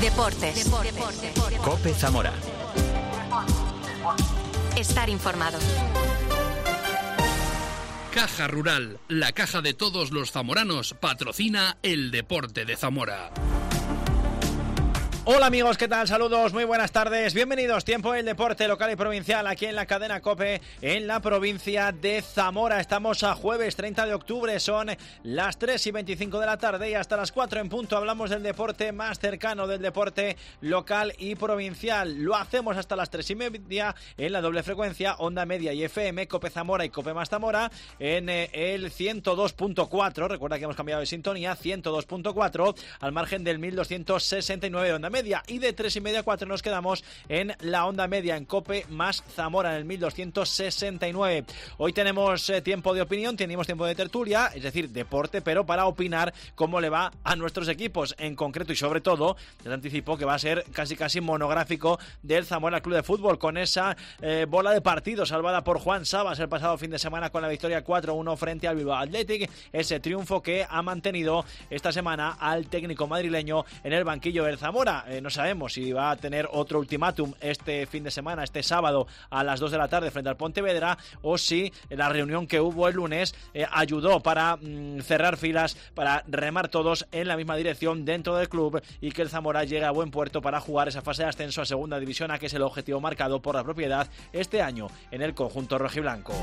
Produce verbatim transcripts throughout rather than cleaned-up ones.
Deportes. Deportes. COPE Zamora. Estar informado. Caja Rural, la caja de todos los zamoranos, patrocina el deporte de Zamora. Hola amigos, ¿qué tal? Saludos, muy buenas tardes, bienvenidos. Tiempo del deporte local y provincial aquí en la cadena COPE en la provincia de Zamora. Estamos a jueves treinta de octubre, son las tres y veinticinco de la tarde y hasta las cuatro en punto hablamos del deporte más cercano, del deporte local y provincial. Lo hacemos hasta las tres y media en la doble frecuencia, onda media y F M, COPE Zamora y COPE más Zamora en el ciento dos punto cuatro. Recuerda que hemos cambiado de sintonía, ciento dos punto cuatro al margen del mil doscientos sesenta y nueve de onda media, y de tres y media a cuatro nos quedamos en la onda media en COPE más Zamora en el mil doscientos sesenta y nueve. Hoy tenemos eh, tiempo de opinión, tenemos tiempo de tertulia, es decir, deporte, pero para opinar cómo le va a nuestros equipos en concreto y sobre todo, les anticipo que va a ser casi casi monográfico del Zamora Club de Fútbol con esa eh, bola de partido salvada por Juan Sabas el pasado fin de semana con la victoria cuatro uno frente al Bilbao Athletic, ese triunfo que ha mantenido esta semana al técnico madrileño en el banquillo del Zamora. Eh, no sabemos si va a tener otro ultimátum este fin de semana, este sábado a las dos de la tarde frente al Pontevedra, o si la reunión que hubo el lunes eh, ayudó para mm, cerrar filas, para remar todos en la misma dirección dentro del club y que el Zamora llegue a buen puerto para jugar esa fase de ascenso a segunda división, a que es el objetivo marcado por la propiedad este año en el conjunto rojiblanco.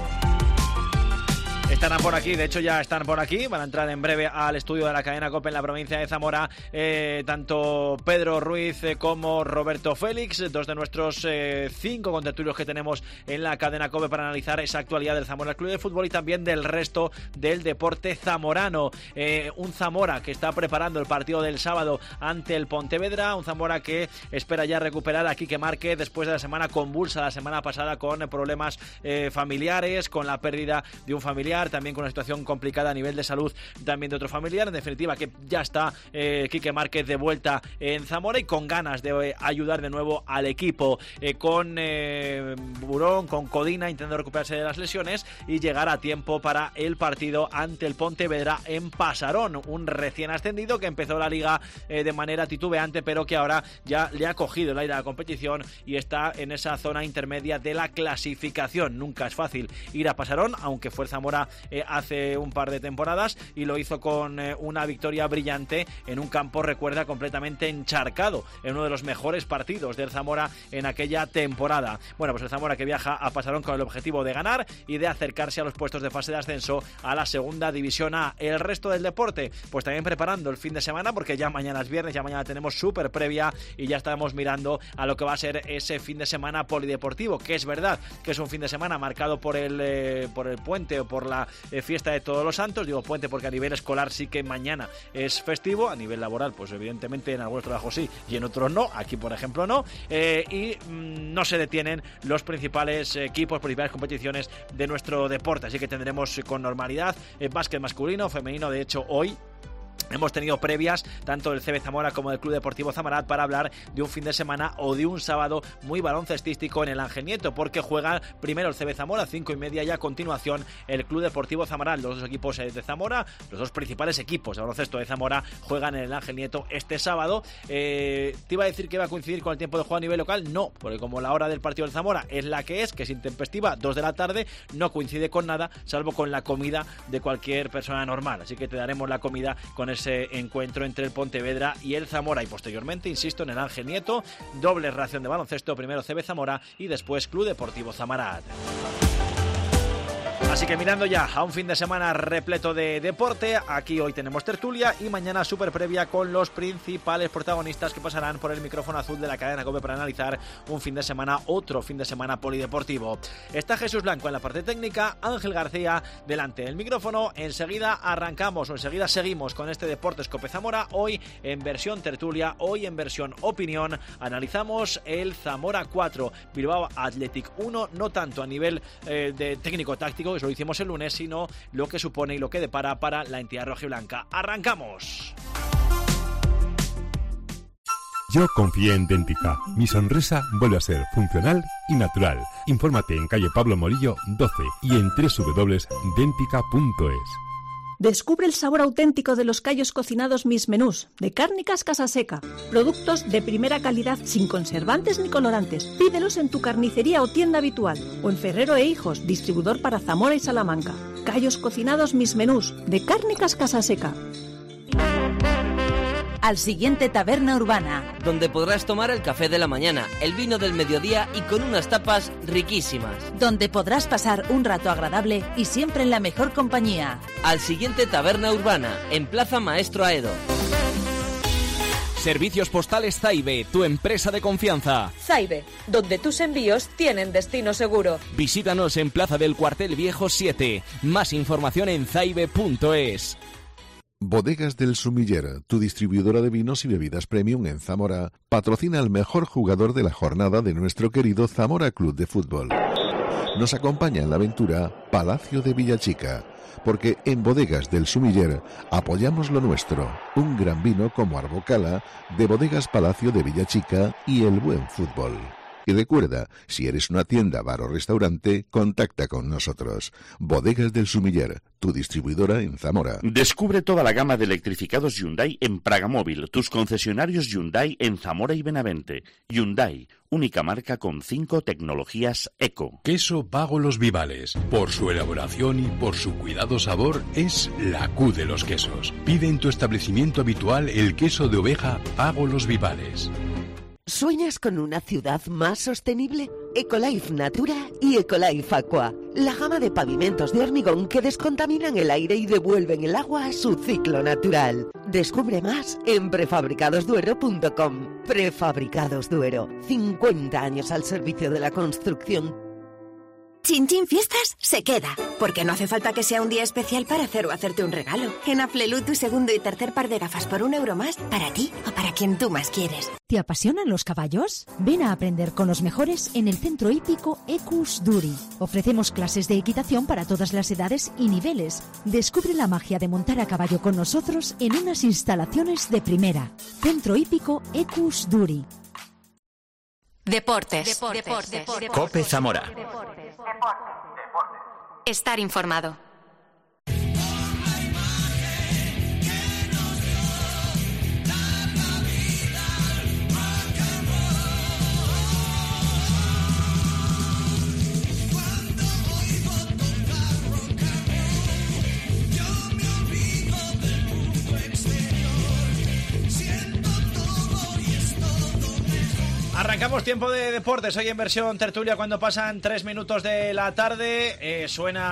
Estarán por aquí, de hecho ya están por aquí, van a entrar en breve al estudio de la cadena COPE en la provincia de Zamora, eh, tanto Pedro Ruiz eh, como Roberto Félix, dos de nuestros eh, cinco contertulios que tenemos en la cadena COPE para analizar esa actualidad del Zamora Club de Fútbol y también del resto del deporte zamorano. Eh, un Zamora que está preparando el partido del sábado ante el Pontevedra, un Zamora que espera ya recuperar a Quique Márquez después de la semana convulsa, la semana pasada con problemas eh, familiares, con la pérdida de un familiar, también con una situación complicada a nivel de salud también de otro familiar. En definitiva, que ya está eh, Quique Márquez de vuelta en Zamora y con ganas de eh, ayudar de nuevo al equipo, eh, con eh, Burón, con Codina intentando recuperarse de las lesiones y llegar a tiempo para el partido ante el Pontevedra en Pasarón, un recién ascendido que empezó la liga eh, de manera titubeante, pero que ahora ya le ha cogido el aire a la competición y está en esa zona intermedia de la clasificación. Nunca es fácil ir a Pasarón, aunque fue el Zamora Eh, hace un par de temporadas y lo hizo con eh, una victoria brillante en un campo, recuerda, completamente encharcado, en uno de los mejores partidos del Zamora en aquella temporada. Bueno, pues el Zamora que viaja a Pasarón con el objetivo de ganar y de acercarse a los puestos de fase de ascenso a la segunda división A. El resto del deporte, pues también preparando el fin de semana, porque ya mañana es viernes, ya mañana tenemos súper previa y ya estamos mirando a lo que va a ser ese fin de semana polideportivo, que es verdad que es un fin de semana marcado por el, eh, por el puente o por la Eh, fiesta de Todos los Santos. Digo puente porque a nivel escolar sí que mañana es festivo, a nivel laboral pues evidentemente en algunos trabajos sí y en otros no, aquí por ejemplo no, eh, y mmm, no se detienen los principales equipos, principales competiciones de nuestro deporte, así que tendremos con normalidad eh, básquet masculino, femenino. De hecho hoy hemos tenido previas tanto del C B Zamora como del Club Deportivo Zamarat para hablar de un fin de semana o de un sábado muy baloncestístico en el Ángel Nieto, porque juega primero el C B Zamora a cinco y media y a continuación el Club Deportivo Zamarat. Los dos equipos de Zamora, los dos principales equipos de baloncesto de Zamora juegan en el Ángel Nieto este sábado. Eh, ¿Te iba a decir que va a coincidir con el tiempo de juego a nivel local? No, porque como la hora del partido del Zamora es la que es, que es intempestiva, dos de la tarde, no coincide con nada, salvo con la comida de cualquier persona normal. Así que te daremos la comida con ese encuentro entre el Pontevedra y el Zamora y posteriormente, insisto, en el Ángel Nieto, doble ración de baloncesto, primero C B Zamora y después Club Deportivo Zamarat. Así que mirando ya a un fin de semana repleto de deporte, aquí hoy tenemos tertulia y mañana súper previa con los principales protagonistas que pasarán por el micrófono azul de la cadena COPE para analizar un fin de semana, otro fin de semana polideportivo. Está Jesús Blanco en la parte técnica, Ángel García delante del micrófono. Enseguida arrancamos o enseguida seguimos con este Deportes COPE Zamora, hoy en versión tertulia, hoy en versión opinión. Analizamos el Zamora cuatro, Bilbao Athletic uno, no tanto a nivel eh, de técnico-táctico, que lo hicimos el lunes, sino lo que supone y lo que depara para la entidad rojiblanca. ¡Arrancamos! Yo confié en Dentica. Mi sonrisa vuelve a ser funcional y natural. Infórmate en calle Pablo Morillo doce y en doble u doble u doble u punto dentica punto es. Descubre el sabor auténtico de los callos cocinados Mis Menús, de Cárnicas Casaseca. Productos de primera calidad sin conservantes ni colorantes. Pídelos en tu carnicería o tienda habitual. O en Ferrero e Hijos, distribuidor para Zamora y Salamanca. Callos cocinados Mis Menús, de Cárnicas Casaseca. Al siguiente Taberna Urbana, donde podrás tomar el café de la mañana, el vino del mediodía y con unas tapas riquísimas. Donde podrás pasar un rato agradable y siempre en la mejor compañía. Al siguiente Taberna Urbana, en Plaza Maestro Aedo. Servicios Postales Zaibe, tu empresa de confianza. Zaibe, donde tus envíos tienen destino seguro. Visítanos en Plaza del Cuartel Viejo siete. Más información en zaibe punto es. Bodegas del Sumiller, tu distribuidora de vinos y bebidas premium en Zamora, patrocina al mejor jugador de la jornada de nuestro querido Zamora Club de Fútbol. Nos acompaña en la aventura Palacio de Villachica, porque en Bodegas del Sumiller apoyamos lo nuestro, un gran vino como Arbocala, de Bodegas Palacio de Villachica y el buen fútbol. Y recuerda, si eres una tienda, bar o restaurante, contacta con nosotros. Bodegas del Sumiller, tu distribuidora en Zamora. Descubre toda la gama de electrificados Hyundai en Pragamóvil, tus concesionarios Hyundai en Zamora y Benavente. Hyundai, única marca con cinco tecnologías eco. Queso Pago Los Vivales. Por su elaboración y por su cuidado sabor, es la Q de los quesos. Pide en tu establecimiento habitual el queso de oveja Pago Los Vivales. ¿Sueñas con una ciudad más sostenible? Ecolife Natura y Ecolife Aqua. La gama de pavimentos de hormigón que descontaminan el aire y devuelven el agua a su ciclo natural. Descubre más en prefabricados duero punto com. Prefabricados Duero. cincuenta años al servicio de la construcción. Chin Chin Fiestas se queda, porque no hace falta que sea un día especial para hacer o hacerte un regalo. En Aflelu, tu segundo y tercer par de gafas por un euro más, para ti o para quien tú más quieres. ¿Te apasionan los caballos? Ven a aprender con los mejores en el Centro Hípico Equus Duri. Ofrecemos clases de equitación para todas las edades y niveles. Descubre la magia de montar a caballo con nosotros en unas instalaciones de primera. Centro Hípico Equus Duri. Deportes. Deportes. Deportes. Deportes. Cope Zamora. Estar informado. Arrancamos tiempo de deportes, hoy en versión tertulia cuando pasan tres minutos de la tarde. Eh,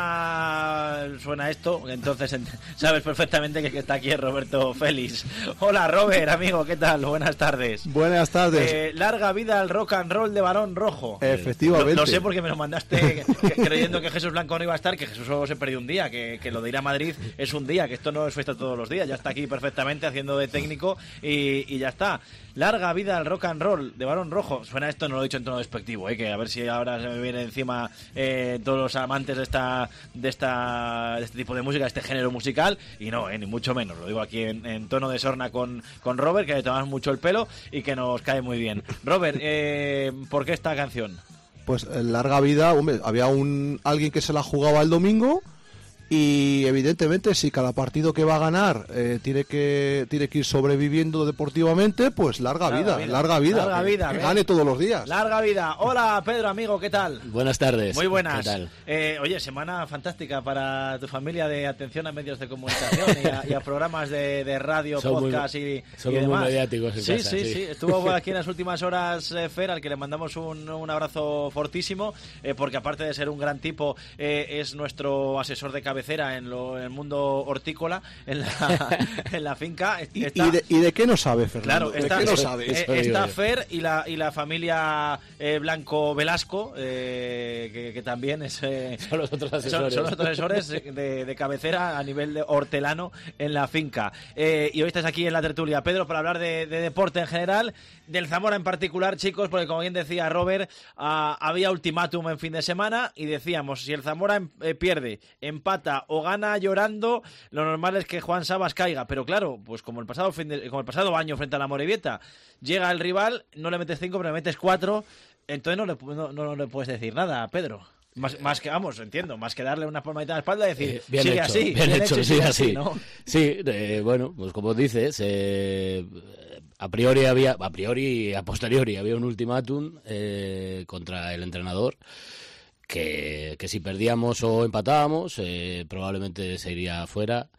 suena suena esto, entonces sabes perfectamente que, que está aquí Roberto Félix. Hola Robert, amigo, ¿qué tal? Buenas tardes. Buenas tardes. Eh, larga vida al rock and roll de Barón Rojo. Efectivamente. Lo, lo sé porque me lo mandaste creyendo que Jesús Blanco no iba a estar, que Jesús solo se perdió un día, que, que lo de ir a Madrid es un día, que esto no es fiesta todos los días. Ya está aquí perfectamente haciendo de técnico y, y ya está. Larga vida al rock and roll de Barón Rojo. Suena esto, no lo he dicho en tono despectivo, ¿eh? Que a ver si ahora se me viene encima eh, todos los amantes de esta, de esta de este tipo de música, de este género musical. Y no, eh, ni mucho menos. Lo digo aquí en, en tono de sorna con, con Robert, que le tomamos mucho el pelo y que nos cae muy bien. Robert, eh, ¿por qué esta canción? Pues en larga vida, hombre, había un alguien que se la jugaba el domingo. Y evidentemente si cada partido que va a ganar eh, tiene que tiene que ir sobreviviendo deportivamente, pues larga, larga vida, vida, larga vida, larga que, vida, que gane todos los días. Larga vida. Hola Pedro, amigo, ¿qué tal? Buenas tardes. Muy buenas. ¿Qué tal? Eh, oye, semana fantástica para tu familia de atención a medios de comunicación y, a, y a programas de, de radio, son podcast muy, y, somos y demás. Muy mediáticos en sí, casa, sí, sí, sí. Estuvo aquí en las últimas horas eh, Fer, al que le mandamos un, un abrazo fortísimo, eh, porque aparte de ser un gran tipo, eh, es nuestro asesor de cabecera en lo en el mundo hortícola, en la, en la finca. ¿Y, está, y, de, ¿Y de qué no sabe, Fernando? Claro, está, ¿De qué no sabe? Eh, está Fer y la, y la familia eh, Blanco Velasco, eh, que, que también es, eh, son los otros asesores, son, son los otros asesores de, de cabecera a nivel de hortelano en la finca. Eh, y hoy estás aquí en la tertulia, Pedro, para hablar de, de deporte en general, del Zamora en particular, chicos, porque como bien decía Robert, uh, había ultimátum en fin de semana y decíamos, si el Zamora eh, pierde, empata o gana llorando, lo normal es que Juan Sabas caiga, pero claro, pues como el pasado fin de, como el pasado año frente a la Amorebieta, llega el rival, no le metes cinco, pero le metes cuatro, entonces no le, no, no le puedes decir nada, Pedro. Más, más que, vamos, entiendo, más que darle una palmadita en la espalda y decir, eh, bien sigue hecho, así, bien, bien hecho, hecho, sigue así. ¿no? Sí, eh, bueno, pues como dices, eh, a priori había, a priori y a posteriori había un ultimátum eh, contra el entrenador que, que si perdíamos o empatábamos eh, probablemente se iría fuera,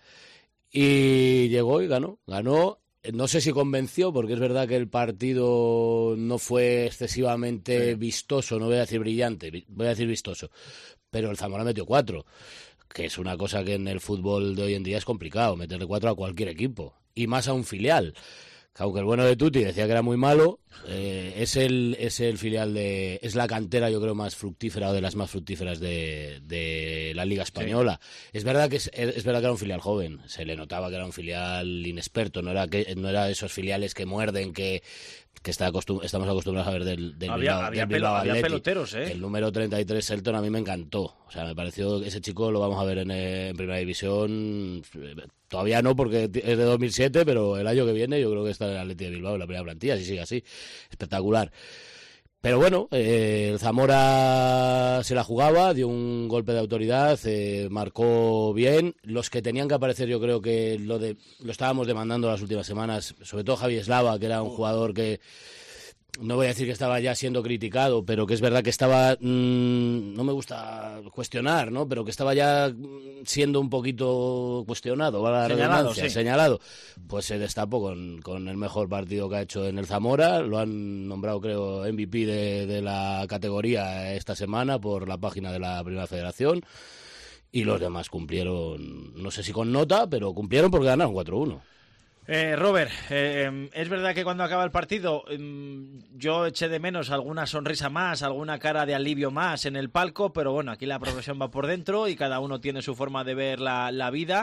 y llegó y ganó, ganó. No sé si convenció, porque es verdad que el partido no fue excesivamente sí. vistoso, no voy a decir brillante, voy a decir vistoso, pero el Zamora metió cuatro, que es una cosa que en el fútbol de hoy en día es complicado, meterle cuatro a cualquier equipo, y más a un filial. Aunque el bueno de Tuti decía que era muy malo, eh, es el es el filial de... es la cantera, yo creo, más fructífera o de las más fructíferas de, de la Liga Española. Sí. Es verdad que es, es verdad que era un filial joven, se le notaba que era un filial inexperto, no era que no era de esos filiales que muerden, que que está acostum estamos acostumbrados a ver del, del había, Bilbao, había, del pelo, Bilbao había Athletic. peloteros, ¿eh? El número treinta y tres, Selton, a mí me encantó. O sea, me pareció que ese chico lo vamos a ver en, en Primera División. Todavía no, porque es de dos mil siete, pero el año que viene yo creo que está en el Athletic de Bilbao en la primera plantilla, si sigue así. Espectacular. Pero bueno, eh, el Zamora se la jugaba, dio un golpe de autoridad, eh, marcó bien. Los que tenían que aparecer, yo creo que lo de lo estábamos demandando las últimas semanas, sobre todo Javi Eslava, que era un jugador que... no voy a decir que estaba ya siendo criticado, pero que es verdad que estaba, mmm, no me gusta cuestionar, ¿no? Pero que estaba ya siendo un poquito cuestionado, ¿vale? La Señalado, sí. señalado. Pues se destapó con, con el mejor partido que ha hecho en el Zamora. Lo han nombrado, creo, M V P de, de la categoría esta semana por la página de la Primera Federación. Y los demás cumplieron, no sé si con nota, pero cumplieron porque ganaron cuatro uno. Eh, Robert, eh, es verdad que cuando acaba el partido eh, yo eché de menos alguna sonrisa más, alguna cara de alivio más en el palco, pero bueno, aquí la profesión va por dentro y cada uno tiene su forma de ver la, la vida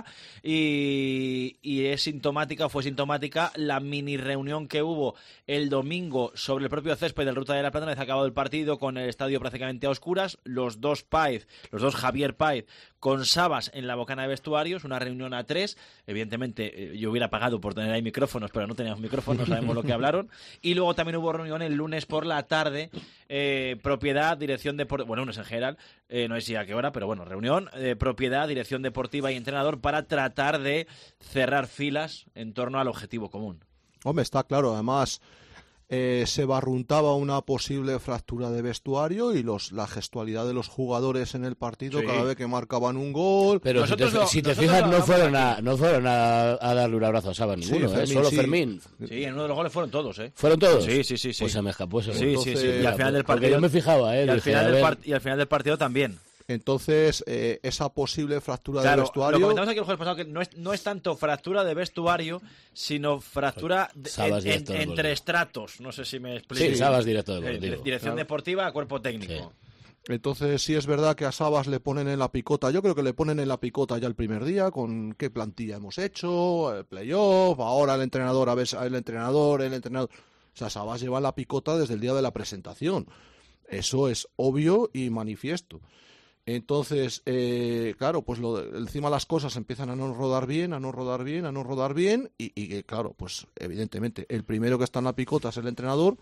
y, y es sintomática, fue sintomática la mini reunión que hubo el domingo sobre el propio césped del Ruta de la Plata, una vez acabado el partido, con el estadio prácticamente a oscuras, los dos Páez, los dos Javier Páez con Sabas en la bocana de vestuarios, una reunión a tres, evidentemente eh, yo hubiera pagado por tener ahí micrófonos, pero no teníamos micrófonos, sabemos lo que hablaron. Y luego también hubo reunión el lunes por la tarde, eh, propiedad, dirección deportiva, bueno, lunes en general, eh, no sé si a qué hora, pero bueno, reunión, eh, propiedad, dirección deportiva y entrenador para tratar de cerrar filas en torno al objetivo común. Hombre, está claro, además eh, se barruntaba una posible fractura de vestuario y los la gestualidad de los jugadores en el partido sí. cada vez que marcaban un gol. Pero si te, lo, si te fijas, no fueron, a, no fueron a, a darle un abrazo a Sabas ninguno, sí, Fermín, ¿eh? Solo sí. Fermín. Sí, en uno de los goles fueron todos, ¿eh? ¿Fueron todos? Sí, sí, sí. sí. Pues se me escapó eso. Sí, Entonces, sí, sí. Y al final del partido. Porque yo me fijaba, ¿eh? Y al, Dije, final, a del ver... part- y al final del partido también. Entonces, eh, esa posible fractura claro, de vestuario... Lo comentamos aquí el jueves pasado, que no es, no es tanto fractura de vestuario, sino fractura de, en, en, entre estratos. No sé si me explico. Sí, Sabas directo deportivo. Eh, dirección claro. deportiva a cuerpo técnico. Sí. Entonces, sí es verdad que a Sabas le ponen en la picota. Yo creo que le ponen en la picota ya el primer día, con qué plantilla hemos hecho, el playoff, ahora el entrenador, a ver, el entrenador, el entrenador... O sea, Sabas lleva la picota desde el día de la presentación. Eso es obvio y manifiesto. Entonces, eh, claro, pues lo de, encima las cosas empiezan a no rodar bien, a no rodar bien, a no rodar bien y, y claro, pues evidentemente el primero que está en la picota es el entrenador,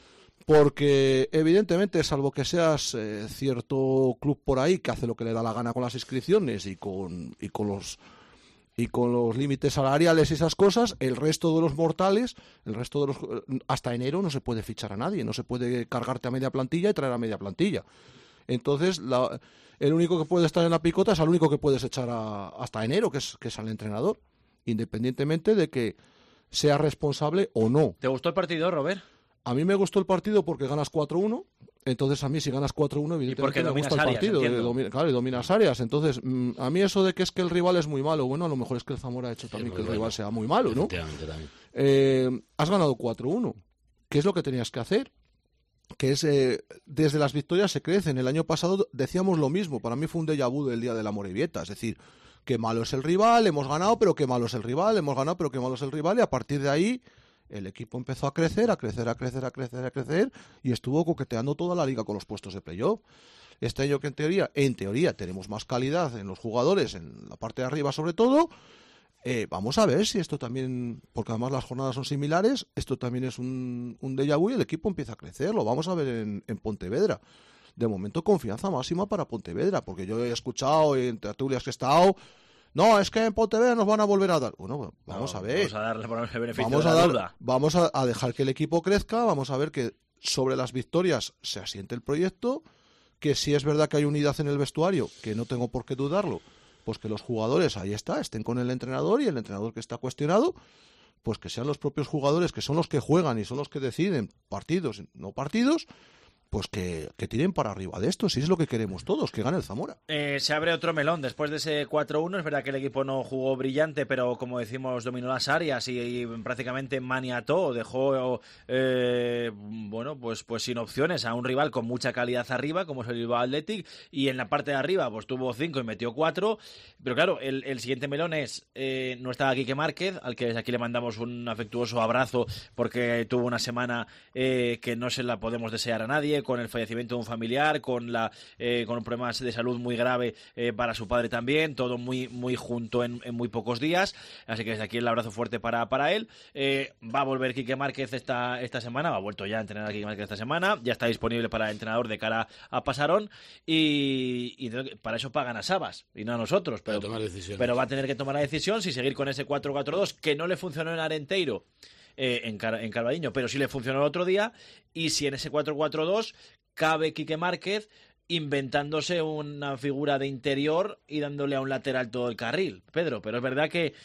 porque evidentemente, salvo que seas eh, cierto club por ahí que hace lo que le da la gana con las inscripciones y con, y con los y con los límites salariales y esas cosas, el resto de los mortales, el resto de los hasta enero no se puede fichar a nadie, no se puede cargarte a media plantilla y traer a media plantilla. Entonces, la, el único que puede estar en la picota es al único que puedes echar a, hasta enero, que es, que es al entrenador, independientemente de que sea responsable o no. ¿Te gustó el partido, Robert? A mí me gustó el partido porque ganas cuatro uno, entonces a mí si ganas cuatro uno, evidentemente me gusta el áreas, partido. Domina, claro, y dominas áreas. Entonces, mmm, a mí eso de que es que el rival es muy malo, bueno, a lo mejor es que el Zamora ha hecho también que el bueno. rival sea muy malo, ¿no? Eh, has ganado cuatro uno. ¿Qué es lo que tenías que hacer? Que es, eh, desde las victorias se crecen. El año pasado decíamos lo mismo, para mí fue un déjà vu del día de la Morevieta, es decir, qué malo es el rival, hemos ganado, pero qué malo es el rival, hemos ganado, pero qué malo es el rival, y a partir de ahí el equipo empezó a crecer, a crecer, a crecer, a crecer, a crecer, y estuvo coqueteando toda la liga con los puestos de playoff. Este año que en teoría, en teoría tenemos más calidad en los jugadores, en la parte de arriba sobre todo, Eh, vamos a ver si esto también, porque además las jornadas son similares, esto también es un, un déjà vu y el equipo empieza a crecer, lo vamos a ver en, en Pontevedra. de momento confianza máxima para Pontevedra, porque yo he escuchado en tertulias que he estado, no, es que en Pontevedra nos van a volver a dar. Bueno, vamos no, a ver. Vamos a darle por el beneficio vamos de a la dar, duda. Vamos a, a dejar que el equipo crezca, vamos a ver que sobre las victorias se asiente el proyecto, que si es verdad que hay unidad en el vestuario, que no tengo por qué dudarlo, pues que los jugadores, ahí está, estén con el entrenador y el entrenador que está cuestionado, pues que sean los propios jugadores, que son los que juegan y son los que deciden partidos, no partidos, pues que, que tiren para arriba de esto, si es lo que queremos todos, que gane el Zamora. Eh, se abre otro melón después de ese cuatro uno. Es verdad que el equipo no jugó brillante, pero como decimos, dominó las áreas y, y prácticamente maniató, dejó eh, bueno, pues, pues sin opciones a un rival con mucha calidad arriba, como es el Bilbao Athletic, y en la parte de arriba pues tuvo cinco y metió cuatro. Pero claro, el, el siguiente melón es, eh, no estaba Quique Márquez, al que desde aquí le mandamos un afectuoso abrazo porque tuvo una semana eh, que no se la podemos desear a nadie, con el fallecimiento de un familiar, con la eh, con problemas de salud muy grave eh, para su padre también, todo muy muy junto en, en muy pocos días, así que desde aquí el abrazo fuerte para, para él. Eh, va a volver Quique Márquez esta, esta semana, ha vuelto ya a entrenar a Quique Márquez esta semana, ya está disponible para el entrenador de cara a Pasarón y, y para eso pagan a Sabas y no a nosotros, pero, pero va a tener que tomar la decisión si seguir con ese cuatro cuatro dos que no le funcionó en Arenteiro, Eh, en, Car- en Carballiño, pero sí le funcionó el otro día, y si en ese cuatro cuatro dos cabe Quique Márquez inventándose una figura de interior y dándole a un lateral todo el carril, Pedro, pero es verdad que,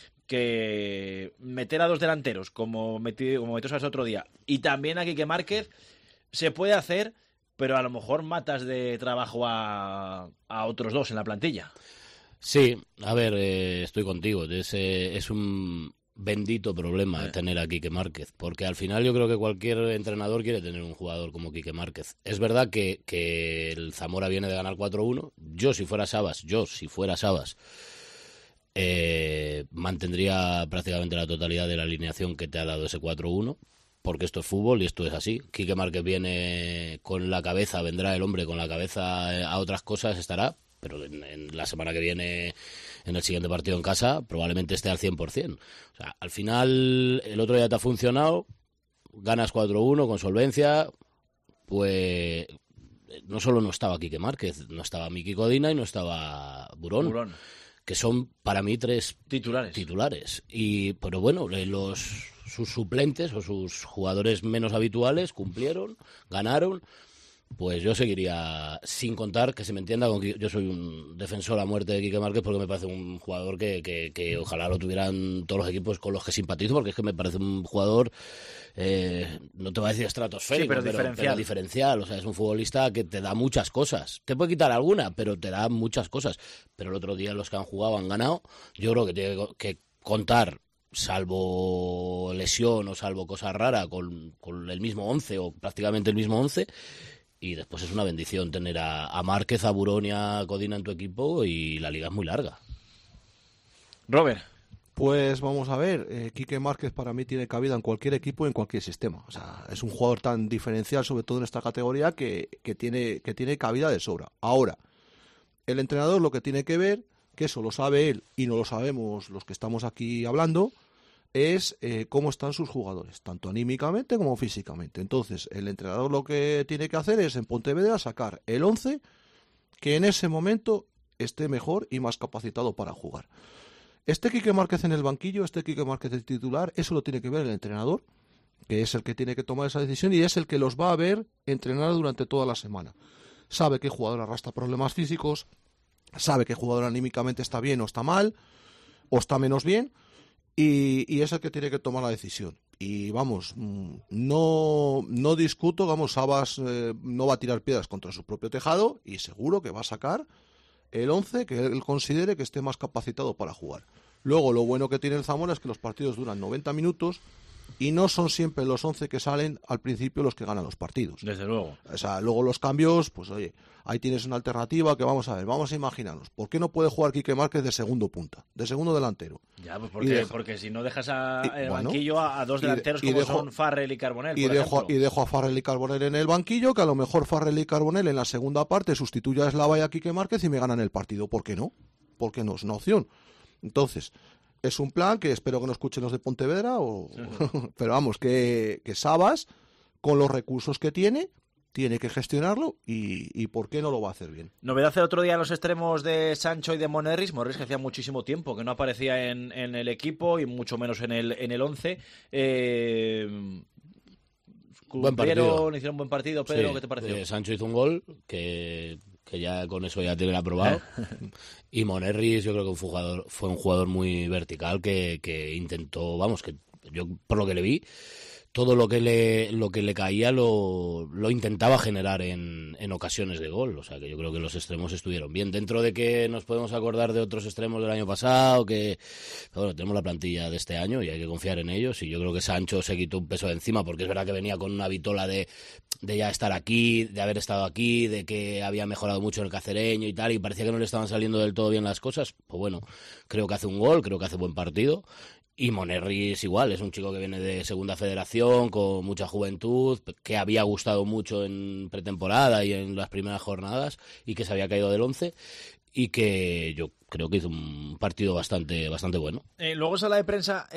que meter a dos delanteros como metí, como metió el otro día y también a Quique Márquez se puede hacer, pero a lo mejor matas de trabajo a, a otros dos en la plantilla. Sí, a ver, eh, estoy contigo, es, eh, es un bendito problema eh. tener a Quique Márquez, porque al final yo creo que cualquier entrenador quiere tener un jugador como Quique Márquez. Es verdad que, que el Zamora viene de ganar cuatro uno, yo si fuera Sabas, yo si fuera Sabas, eh, mantendría prácticamente la totalidad de la alineación que te ha dado ese cuatro uno, porque esto es fútbol y esto es así. Quique Márquez viene con la cabeza, vendrá el hombre con la cabeza a otras cosas, estará, pero en, en la semana que viene, en el siguiente partido en casa, probablemente esté al cien por ciento. O sea, al final, el otro día te ha funcionado, ganas cuatro uno con solvencia, pues no solo no estaba Quique Márquez, no estaba Miki Codina y no estaba Burón, Burón. que son para mí tres titulares. titulares. Y, pero bueno, los sus suplentes o sus jugadores menos habituales cumplieron, ganaron. Pues yo seguiría, sin contar, que se me entienda, con que yo soy un defensor a muerte de Quique Márquez porque me parece un jugador que, que, que ojalá lo tuvieran todos los equipos con los que simpatizo, porque es que me parece un jugador, eh, no te voy a decir estratosférico, sí, pero, pero, diferencial. pero diferencial, o sea, es un futbolista que te da muchas cosas, te puede quitar alguna, pero te da muchas cosas, pero el otro día los que han jugado han ganado, yo creo que tiene que contar, salvo lesión o salvo cosa rara, con, con el mismo once o prácticamente el mismo once. Y después es una bendición tener a, a Márquez, a Burón y a Codina en tu equipo, y la liga es muy larga. Robert. Pues vamos a ver, eh, Quique Márquez para mí tiene cabida en cualquier equipo y en cualquier sistema. O sea, es un jugador tan diferencial, sobre todo en esta categoría, que, que, tiene, que tiene cabida de sobra. Ahora, el entrenador lo que tiene que ver, que eso lo sabe él y no lo sabemos los que estamos aquí hablando, es eh, cómo están sus jugadores, tanto anímicamente como físicamente. Entonces, el entrenador lo que tiene que hacer es en Pontevedra sacar el once que en ese momento esté mejor y más capacitado para jugar. Este Quique Márquez en el banquillo, este Quique Márquez el titular, eso lo tiene que ver el entrenador, que es el que tiene que tomar esa decisión y es el que los va a ver entrenar durante toda la semana. Sabe qué jugador arrastra problemas físicos, sabe qué jugador anímicamente está bien o está mal, o está menos bien, Y, y es el que tiene que tomar la decisión. Y vamos, no, no discuto, vamos, Sabas eh, no va a tirar piedras contra su propio tejado y seguro que va a sacar el once que él considere que esté más capacitado para jugar. Luego, lo bueno que tiene el Zamora es que los partidos duran noventa minutos y no son siempre los once que salen al principio los que ganan los partidos. Desde luego. O sea, luego los cambios, pues oye, ahí tienes una alternativa que vamos a ver, vamos a imaginarnos. ¿Por qué no puede jugar Quique Márquez de segundo punta, de segundo delantero? Ya, pues porque, deja, porque si no dejas a, y, el bueno, banquillo a, a dos delanteros y de, y como dejo, son Farrell y Carbonell, y por dejo, ejemplo. Y dejo a Farrell y Carbonell en el banquillo, que a lo mejor Farrell y Carbonell en la segunda parte sustituya a Slava y a Quique Márquez y me ganan el partido. ¿Por qué no? ¿Por qué no? Es una opción. Entonces, es un plan que espero que no escuchen los de Pontevedra, o... sí. Pero vamos, que, que Sabas, con los recursos que tiene, tiene que gestionarlo y, y ¿por qué no lo va a hacer bien? Novedad el otro día en los extremos de Sancho y de Monerris. Monerris que hacía muchísimo tiempo que no aparecía en, en el equipo y mucho menos en el en el once. Eh, Buen partido. Hicieron un buen partido, Pedro, sí, ¿qué te pareció? Eh, Sancho hizo un gol que, que ya con eso ya tiene aprobado. Y Monerris yo creo que un jugador, fue un jugador muy vertical que, que intentó, vamos, que yo por lo que le vi, todo lo que le lo que le caía lo, lo intentaba generar en, en ocasiones de gol. O sea que yo creo que los extremos estuvieron bien. Dentro de que nos podemos acordar de otros extremos del año pasado, que bueno, tenemos la plantilla de este año y hay que confiar en ellos. Y yo creo que Sancho se quitó un peso de encima, porque es verdad que venía con una vitola de, de ya estar aquí, de haber estado aquí, de que había mejorado mucho en el cacereño y tal, y parecía que no le estaban saliendo del todo bien las cosas. Pues bueno, creo que hace un gol, creo que hace buen partido. Y Monerris igual, es un chico que viene de segunda federación, con mucha juventud, que había gustado mucho en pretemporada y en las primeras jornadas, y que se había caído del once, y que yo creo que hizo un partido bastante bastante bueno. Eh, luego sala de prensa,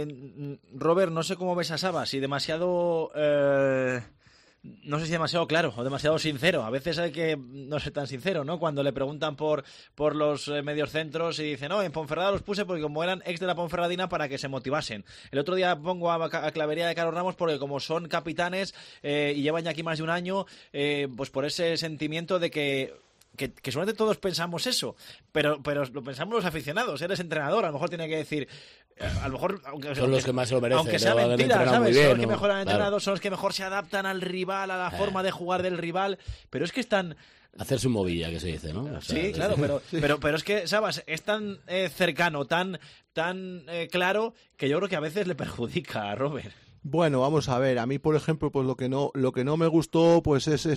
eh, Robert, no sé cómo ves a Saba, si demasiado... Eh... No sé si demasiado claro o demasiado sincero. A veces hay que no ser tan sincero, ¿no? Cuando le preguntan por, por los eh, mediocentros y dicen, no, en Ponferrada los puse porque como eran ex de la Ponferradina para que se motivasen. El otro día pongo a, a Clavería de Carlos Ramos porque como son capitanes eh, y llevan ya aquí más de un año, eh, pues por ese sentimiento de que... Que, que seguramente todos pensamos eso, pero pero lo pensamos los aficionados. Eres entrenador, a lo mejor tiene que decir, a lo mejor aunque, son los que más se lo merecen, aunque sea ¿no? mentira, ¿sabes? Bien, son los que ¿no? mejor han entrenado, Claro. son los que mejor se adaptan al rival, a la Eh. forma de jugar del rival, pero es que están... Hacerse un movilla, que se dice, ¿no? O sea, Sí, claro, pero, pero, pero es que, Sabas, es tan eh, cercano, tan, tan eh, claro, que yo creo que a veces le perjudica a Robert. Bueno, vamos a ver, a mí por ejemplo, pues lo que no lo que no me gustó pues es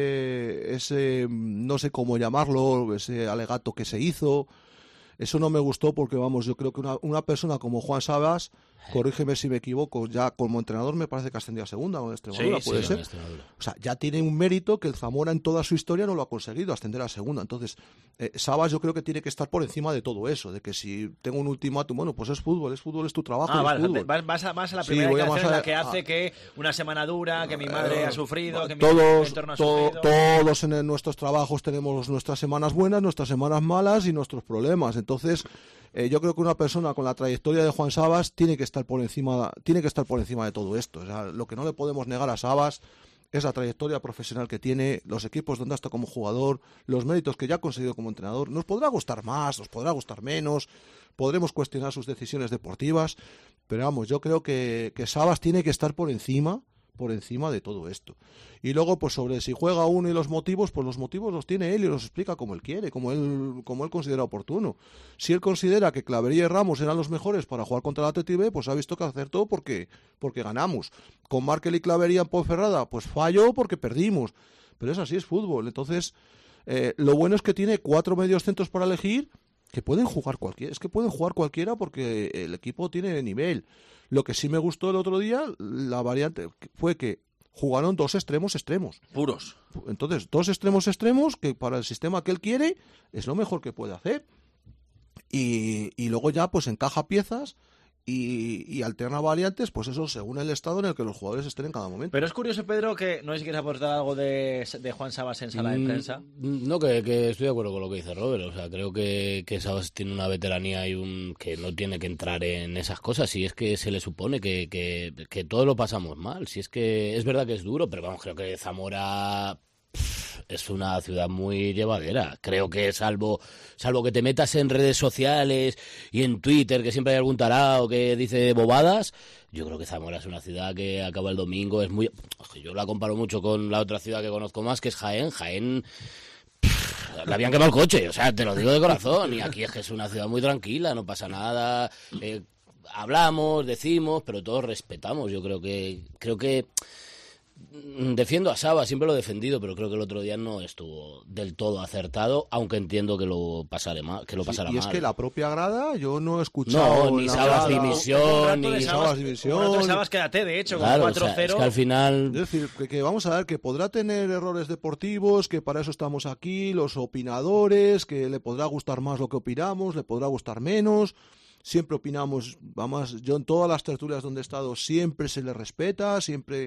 ese ese no sé cómo llamarlo, ese alegato que se hizo. Eso no me gustó porque, vamos, yo creo que una, una persona como Juan Sabas, corrígeme si me equivoco, ya como entrenador me parece que ascendió a segunda o en Extremadura, Sí, puede sí, ser. en Extremadura. O sea, ya tiene un mérito que el Zamora en toda su historia no lo ha conseguido, ascender a segunda. Entonces, eh, Sabas yo creo que tiene que estar por encima de todo eso, de que si tengo un ultimátum, bueno, pues es fútbol, es fútbol, es tu trabajo, Ah, es vale, fútbol. vas, vas a, vas a la Sí, primera voy a declaración más en la que a- hace a- que una semana dura, que mi madre ha sufrido, que mi todos, entorno ha to- sufrido... todos en el- nuestros trabajos tenemos nuestras semanas buenas, nuestras semanas malas y nuestros problemas. Entonces, eh, yo creo que una persona con la trayectoria de Juan Sabas tiene que estar por encima, tiene que estar por encima de todo esto. O sea, lo que no le podemos negar a Sabas es la trayectoria profesional que tiene, los equipos donde ha estado como jugador, los méritos que ya ha conseguido como entrenador. Nos podrá gustar más, nos podrá gustar menos, podremos cuestionar sus decisiones deportivas, pero vamos, yo creo que, que Sabas tiene que estar por encima por encima de todo esto. Y luego, pues sobre si juega uno y los motivos, pues los motivos los tiene él y los explica como él quiere, como él, como él considera oportuno. Si él considera que Clavería y Ramos eran los mejores para jugar contra la Atleti B, pues ha visto que acertó porque, porque ganamos. Con Markel y Clavería en Ponferrada, pues falló porque perdimos. Pero es así, es fútbol. Entonces, eh, lo bueno es que tiene cuatro medios centros para elegir, que pueden jugar cualquiera, es que pueden jugar cualquiera porque el equipo tiene nivel. Lo que sí me gustó el otro día, la variante fue que jugaron dos extremos extremos. Puros. Entonces, dos extremos extremos que para el sistema que él quiere es lo mejor que puede hacer. Y, y luego ya pues encaja piezas y, y alterna variantes, pues eso según el estado en el que los jugadores estén en cada momento. Pero es curioso, Pedro, que no sé si quieres aportar algo de, de Juan Sabas en sala de Mm, prensa. No, que, que estoy de acuerdo con lo que dice Robert. O sea, creo que, que Sabas tiene una veteranía y un que no tiene que entrar en esas cosas. Si es que se le supone que, que, que todo lo pasamos mal. Si es que es verdad que es duro, pero vamos, creo que Zamora pff, es una ciudad muy llevadera. Creo que salvo, salvo que te metas en redes sociales y en Twitter, que siempre hay algún tarao que dice bobadas, yo creo que Zamora es una ciudad que acaba el domingo, es muy... Yo la comparo mucho con la otra ciudad que conozco más, que es Jaén. Jaén... Le habían quemado el coche, o sea, te lo digo de corazón. Y aquí es que es una ciudad muy tranquila, no pasa nada. Eh, hablamos, decimos, pero todos respetamos. Yo creo que... Creo que... Defiendo a Saba, siempre lo he defendido, pero creo que el otro día no estuvo del todo acertado, aunque entiendo que lo pasaré mal, que lo pasará Sí, y es mal. que la propia grada, yo no he escuchado... No, ni la Sabas grada- dimisión, ni ni Sabas dimisión. Un rato de Sabas, quédate, de hecho, Claro, con o sea, cuatro cero. es que al final... Es decir, que, que vamos a ver que podrá tener errores deportivos, que para eso estamos aquí, los opinadores, que le podrá gustar más lo que opinamos, le podrá gustar menos. Siempre opinamos, vamos, yo en todas las tertulias donde he estado siempre se le respeta, siempre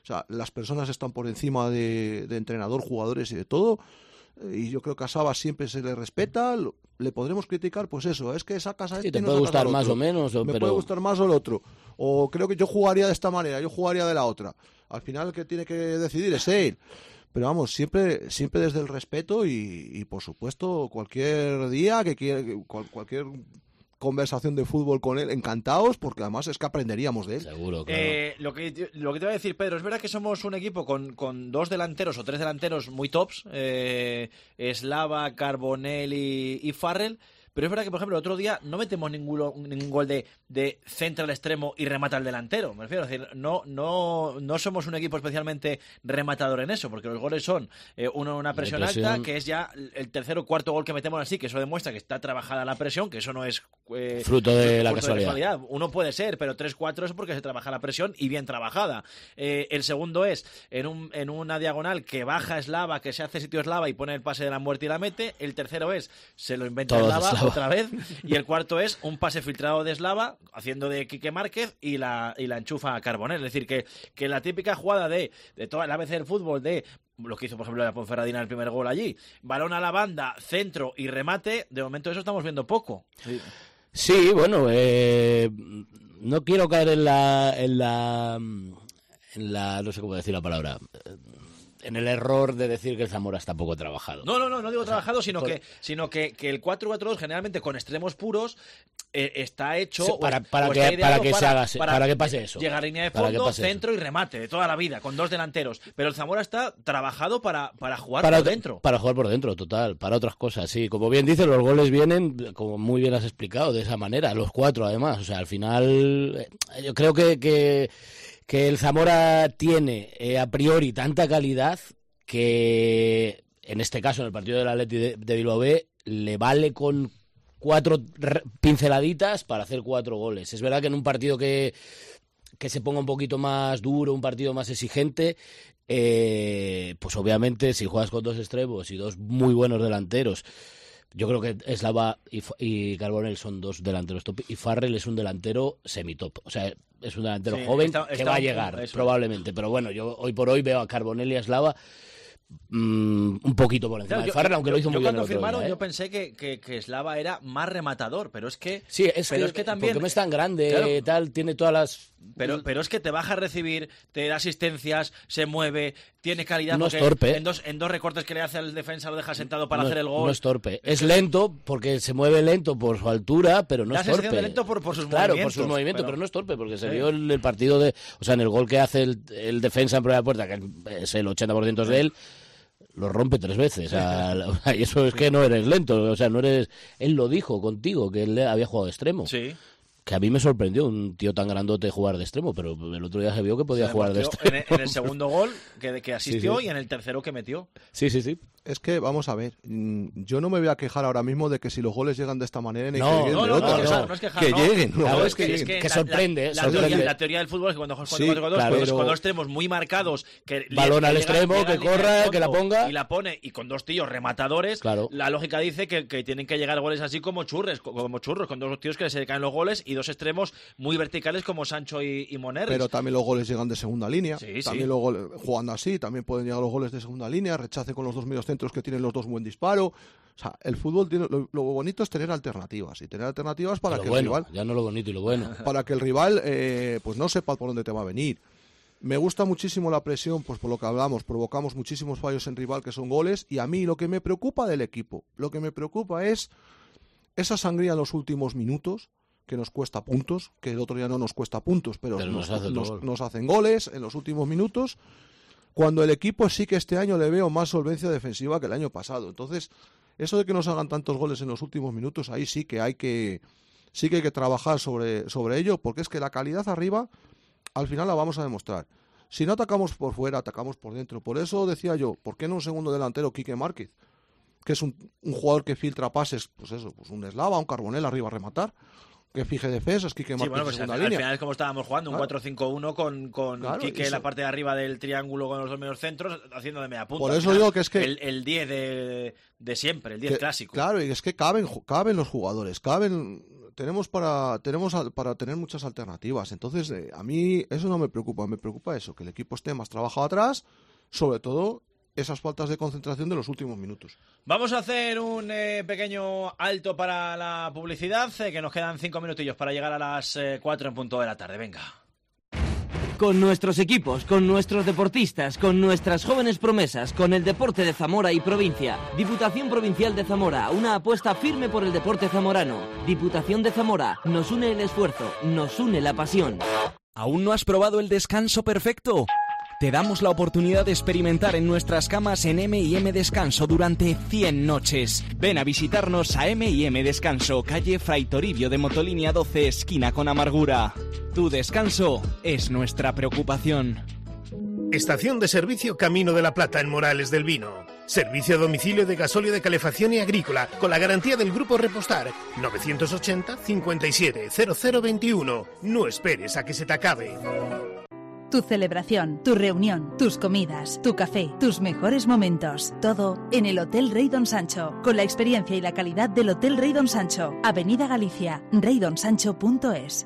O sea, las personas están por encima de, de entrenador, jugadores y de todo. Y yo creo que a Saba siempre se le respeta. Le podremos criticar, pues eso, es que sacas a este Sí, te y no puede sacas gustar al más otro. o menos, o- Me pero- puede gustar más o el otro. O creo que yo jugaría de esta manera, yo jugaría de la otra. Al final el que tiene que decidir es él. Pero vamos, siempre siempre desde el respeto y, y por supuesto, cualquier día que quiera, que cual- cualquier conversación de fútbol con él, encantados, porque además es que aprenderíamos de él. Seguro, Eh, lo, que, lo que te voy a decir, Pedro, es verdad que somos un equipo con, con dos delanteros o tres delanteros muy tops, eh, Slava, Carbonell y, y Farrell, pero es verdad que, por ejemplo, el otro día no metemos ninguno, ningún gol de, de centro al extremo y remata al delantero, me refiero, es decir, no, no, no somos un equipo especialmente rematador en eso, porque los goles son eh, uno una presión, presión. alta, que es ya el tercer o cuarto gol que metemos así, que eso demuestra que está trabajada la presión, que eso no es eh, Fruto de la fruto casualidad. Uno puede ser, pero tres cuatro es porque se trabaja la presión y bien trabajada. Eh, el segundo es en, un, en una diagonal que baja Slava, que se hace sitio Slava y pone el pase de la muerte y la mete. El tercero es, se lo inventa Todo de Slava, Slava. otra vez. Y el cuarto es un pase filtrado de Slava, haciendo de Quique Márquez y la, y la enchufa a Carbonell. Es decir, que, que la típica jugada de, de toda la vez del fútbol de lo que hizo, por ejemplo, la Ponferradina en el primer gol allí, balón a la banda, centro y remate, de momento eso estamos viendo poco. Sí. Sí, bueno, eh, no quiero caer en la, en la, en la, no sé cómo decir la palabra, en el error de decir que el Zamora está poco trabajado. No, no, no, no digo trabajado, sino por- que sino que, que el cuatro cuatro dos generalmente con extremos puros eh, está hecho Sí, o para- es- para o que- está para ideado que se haga ese- para que pase eso. Llegar a línea de Para que fondo, pase eso. centro y remate de toda la vida, con dos delanteros. Pero el Zamora está trabajado para, para jugar para, por dentro. Para jugar por dentro, total, para otras cosas, sí. Como bien dices, los goles vienen, como muy bien has explicado, de esa manera, los cuatro además. O sea, al final, eh, yo creo que, que, que el Zamora tiene eh, a priori tanta calidad que en este caso, en el partido del Atleti de, de Bilbao B, le vale con cuatro r- pinceladitas para hacer cuatro goles. Es verdad que en un partido que, que se ponga un poquito más duro, un partido más exigente, eh, pues obviamente si juegas con dos extremos y dos muy buenos delanteros, yo creo que Slava y, F- y Carbonell son dos delanteros top y Farrell es un delantero semi-top. O sea, es un delantero Sí, joven está- que está va a un- llegar, eso es. probablemente. Pero bueno, yo hoy por hoy veo a Carbonell y a Slava mm, un poquito por encima Claro, de yo- Farrell, aunque yo- lo hizo yo muy bien cuando el otro firmaron día, ¿eh? yo pensé que, que, que Slava era más rematador, pero es que Sí, es pero que, es que también porque no es tan grande, Claro. tal, tiene todas las... Pero, pero es que te baja a recibir, te da asistencias, se mueve, tiene calidad. No es porque torpe. En dos, en dos recortes que le hace al defensa lo deja sentado para no, hacer el gol. No es torpe. Es lento porque se mueve lento por su altura, pero no Da es sensación torpe. de lento por, por sus Claro, movimientos. por sus movimientos, pero- pero, no es torpe porque se Sí. vio el, el partido de... O sea, en el gol que hace el, el defensa en primera puerta, que es el ochenta por ciento de él, lo rompe tres veces. O sea, y eso es que no eres lento. O sea, no eres... Él lo dijo contigo, que él había jugado de extremo. Sí. Que a mí me sorprendió un tío tan grandote jugar de extremo, pero el otro día se vio que podía Se jugar de demostró extremo. En el, en el segundo gol que, que asistió Sí, sí. y en el tercero que metió. Sí, sí, sí. Es que, vamos a ver, mm, yo no me voy a quejar ahora mismo de que si los goles llegan de esta manera ni No, que lleguen No, de no, otra. no, ¿no? quejar, no es quejar, que no. lleguen, no, Claro, es que, es lleguen. que la- sorprende, La, la sorprende. teoría, la teoría del fútbol es que cuando juegas Sí, cuatro cuatro dos, claro, con, pero- con dos extremos muy marcados, que Balón que al llega- extremo, llega que en línea de corra, fondo que la ponga. y la pone, y con dos tíos rematadores, Claro. la lógica dice que, que tienen que llegar goles así como churres, co- como churros, con dos tíos que se caen los goles y dos extremos muy verticales como Sancho y, y Moner. Pero también los goles llegan de segunda línea. Sí, sí. También los goles, jugando así, también pueden llegar los goles de segunda línea. Rechace con los dos medios centros que tienen los dos buen disparo. O sea, el fútbol tiene lo, lo bonito es tener alternativas y tener alternativas para Lo que bueno, el rival, ya no lo bonito y lo bueno. para que el rival, eh, pues no sepa por dónde te va a venir. Me gusta muchísimo la presión, pues por lo que hablamos, provocamos muchísimos fallos en rival que son goles y a mí lo que me preocupa del equipo, lo que me preocupa es esa sangría en los últimos minutos que nos cuesta puntos, que el otro día no nos cuesta puntos, pero, Pero nos, nos hace otro nos- gol. nos hacen goles en los últimos minutos, cuando el equipo sí que este año le veo más solvencia defensiva que el año pasado. Entonces, eso de que nos hagan tantos goles en los últimos minutos, ahí sí que hay que sí que hay que trabajar sobre, sobre ello, porque es que la calidad arriba, al final la vamos a demostrar. Si no atacamos por fuera, atacamos por dentro. Por eso decía yo, ¿por qué no un segundo delantero, Quique Márquez? Que es un, un jugador que filtra pases, pues eso, pues un Slava, un Carbonell arriba a rematar. que fije defensas, Quique Márquez sí, bueno, pues segunda al, línea. al final es como estábamos jugando, un claro. cuatro cinco uno con, con claro, Quique eso... en la parte de arriba del triángulo con los dos medios centros, haciendo de media punta. Por eso digo que es que... El, el diez de, de siempre, el diez que, clásico. Claro, y es que caben, caben los jugadores, caben... Tenemos para tenemos para tener muchas alternativas. Entonces, eh, a mí eso no me preocupa. Me preocupa eso, que el equipo esté más trabajado atrás, sobre todo esas faltas de concentración de los últimos minutos. Vamos a hacer un eh, pequeño alto para la publicidad, eh, que nos quedan cinco minutillos para llegar a las eh, cuatro en punto de la tarde. Venga. Con nuestros equipos, con nuestros deportistas, con nuestras jóvenes promesas, con el deporte de Zamora y provincia. Diputación Provincial de Zamora, una apuesta firme por el deporte zamorano. Diputación de Zamora, nos une el esfuerzo, nos une la pasión. ¿Aún no has probado el descanso perfecto? Te damos la oportunidad de experimentar en nuestras camas en eme y eme Descanso durante cien noches. Ven a visitarnos a eme y eme Descanso, calle Fray Toribio de Motolínea doce, esquina con Amargura. Tu descanso es nuestra preocupación. Estación de servicio Camino de la Plata en Morales del Vino. Servicio a domicilio de gasóleo de calefacción y agrícola con la garantía del Grupo Repostar. novecientos ochenta, cincuenta y siete, cero cero veintiuno. No esperes a que se te acabe. Tu celebración, tu reunión, tus comidas, tu café, tus mejores momentos. Todo en el Hotel Rey Don Sancho, con la experiencia y la calidad del Hotel Rey Don Sancho. Avenida Galicia, rey don sancho punto es.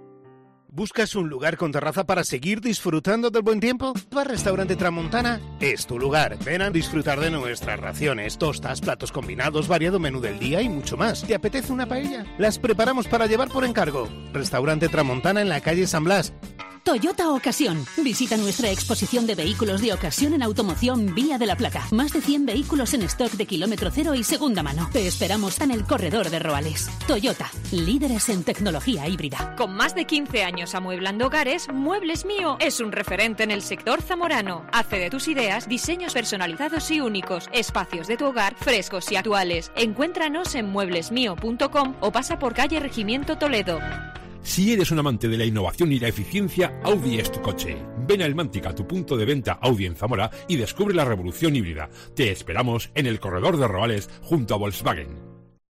¿Buscas un lugar con terraza para seguir disfrutando del buen tiempo? Bar Restaurante Tramontana es tu lugar. Ven a disfrutar de nuestras raciones, tostas, platos combinados, variado menú del día y mucho más. ¿Te apetece una paella? Las preparamos para llevar por encargo. Restaurante Tramontana en la calle San Blas. Toyota Ocasión. Visita nuestra exposición de vehículos de ocasión en automoción Vía de la Plata. Más de cien vehículos en stock de kilómetro cero y segunda mano. Te esperamos en el corredor de Roales. Toyota, líderes en tecnología híbrida. Con más de quince años amueblando hogares, Muebles Mío es un referente en el sector zamorano. Hace de tus ideas diseños personalizados y únicos, espacios de tu hogar frescos y actuales. Encuéntranos en muebles mío punto com o pasa por calle Regimiento Toledo. Si eres un amante de la innovación y la eficiencia, Audi es tu coche. Ven a Elmántica, tu punto de venta Audi en Zamora, y descubre la revolución híbrida. Te esperamos en el corredor de Roales, junto a Volkswagen.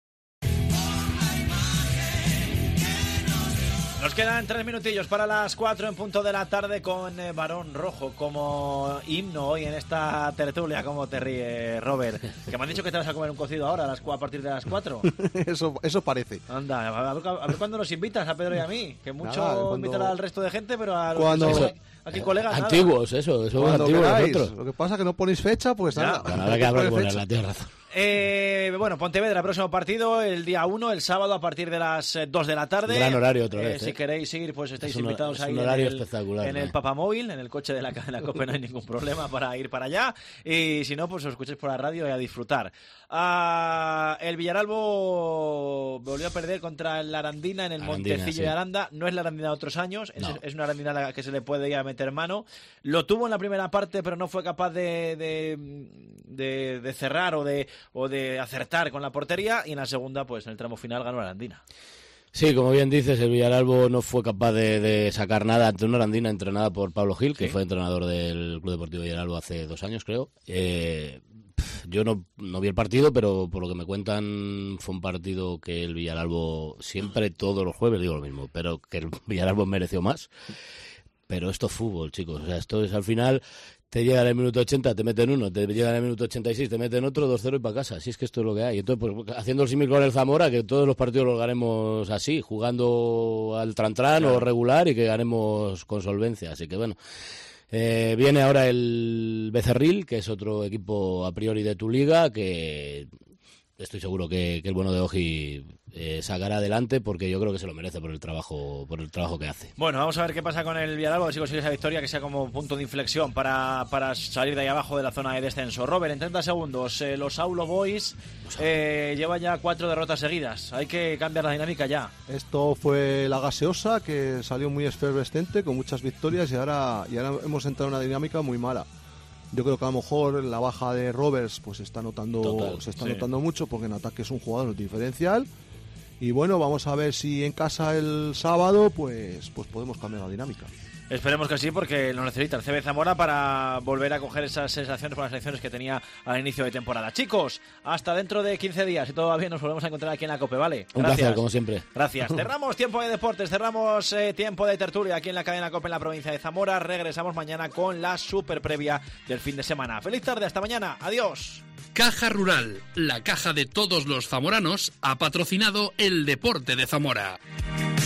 Nos quedan tres minutillos para las cuatro en punto de la tarde con eh, Barón Rojo como himno hoy en esta tertulia. ¿Cómo te ríe, Robert? Que me han dicho que te vas a comer un cocido ahora a, las, a partir de las cuatro. eso, eso parece. Anda, a ver, a ver cuándo nos invitas a Pedro y a mí. Que mucho nada, cuando... invitar al resto de gente, pero a los cuando... que somos aquí colegas nada. Antiguos, eso, eso es antiguo nosotros. Lo que pasa es que no ponéis fecha, pues nada. Nada que habrá que ponerla, tienes razón. Eh, bueno, Pontevedra, próximo partido, el día uno, el sábado a partir de las dos de la tarde. Gran horario otra vez. Eh, si eh. queréis ir, pues estáis es un, invitados es ahí un horario en el, espectacular, en ¿no? el Papamóvil, en el coche de la cadena COPE, no hay ningún problema para ir para allá. Y si no, pues os escuchéis por la radio y a disfrutar. Ah, el Villaralbo volvió a perder contra el Arandina en el Arandina, Montecillo sí. de Aranda. No es la Arandina de otros años, no. es, es una Arandina a la que se le puede ir a meter mano. Lo tuvo en la primera parte, pero no fue capaz de, de, de, de cerrar o de, o de acertar con la portería. Y en la segunda, pues en el tramo final ganó Arandina. Sí, como bien dices, el Villaralbo no fue capaz de, de sacar nada ante una Arandina entrenada por Pablo Gil, que sí. fue entrenador del Club Deportivo Villaralbo hace dos años, creo. Eh, yo no, no vi el partido, pero por lo que me cuentan fue un partido que el Villaralbo siempre, todos los jueves, digo lo mismo, pero que el Villaralbo mereció más. Pero esto es fútbol, chicos. O sea, esto es al final... Te llega en el minuto ochenta, te meten uno, te llega en el minuto ochenta y seis, te meten otro, dos cero y para casa. Así es que esto es lo que hay. Entonces, pues haciendo el símil con el Zamora, que todos los partidos los ganemos así, jugando al tran-tran claro. o regular y que ganemos con solvencia. Así que bueno, eh, viene ahora el Becerril, que es otro equipo a priori de tu liga, que estoy seguro que, que el bueno de Oji eh, sacará adelante, porque yo creo que se lo merece por el trabajo por el trabajo que hace. Bueno, vamos a ver qué pasa con el Villaralbo, a ver si consigue esa victoria que sea como punto de inflexión para, para salir de ahí abajo de la zona de descenso. Robert, en treinta segundos, eh, los Aulo Boys eh, llevan ya cuatro derrotas seguidas. Hay que cambiar la dinámica ya. Esto fue la gaseosa, que salió muy efervescente, con muchas victorias, y ahora, y ahora hemos entrado en una dinámica muy mala. Yo creo que a lo mejor la baja de Roberts pues está notando, Total, se está sí. notando mucho, porque en ataque es un jugador diferencial, y bueno, vamos a ver si en casa el sábado pues, pues podemos cambiar la dinámica. Esperemos que sí, porque lo necesita el C B Zamora para volver a coger esas sensaciones con las elecciones que tenía al inicio de temporada. Chicos, hasta dentro de quince días, si todo va bien, nos volvemos a encontrar aquí en la COPE, ¿vale? Un Gracias. placer, como siempre. Gracias. Cerramos tiempo de deportes, cerramos eh, tiempo de tertulia aquí en la cadena COPE en la provincia de Zamora. Regresamos mañana con la super previa del fin de semana. Feliz tarde, hasta mañana. Adiós. Caja Rural, la caja de todos los zamoranos, ha patrocinado el deporte de Zamora.